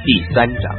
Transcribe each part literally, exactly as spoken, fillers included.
第三章。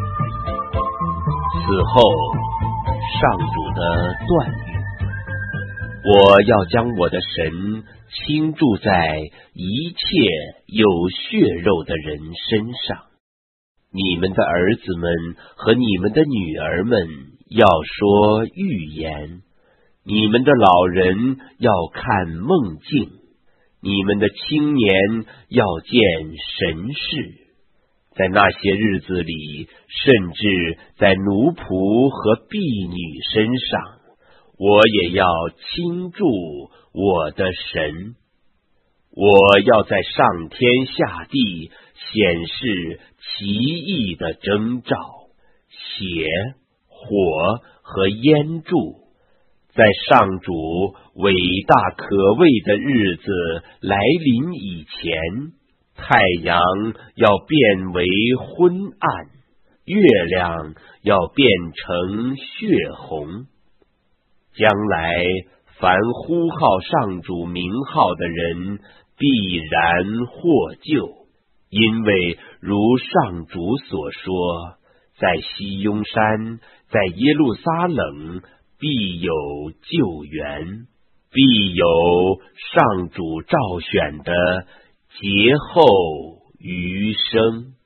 此后，上主的断语：我要将我的神倾注在一切有血肉的人身上。你们的儿子们和你们的女儿们要说预言，你们的老人要看梦境，你们的青年要见神事。在那些日子里，甚至在奴仆和婢女身上，我也要倾注我的神。我要在上天下地显示奇异的征兆，血、火和烟柱，在上主伟大可畏的日子来临以前，太阳要变为昏暗，月亮要变成血红。将来凡呼号上主名号的人必然获救，因为如上主所说，在西雍山，在耶路撒冷必有救援，必有上主召选的劫后余生。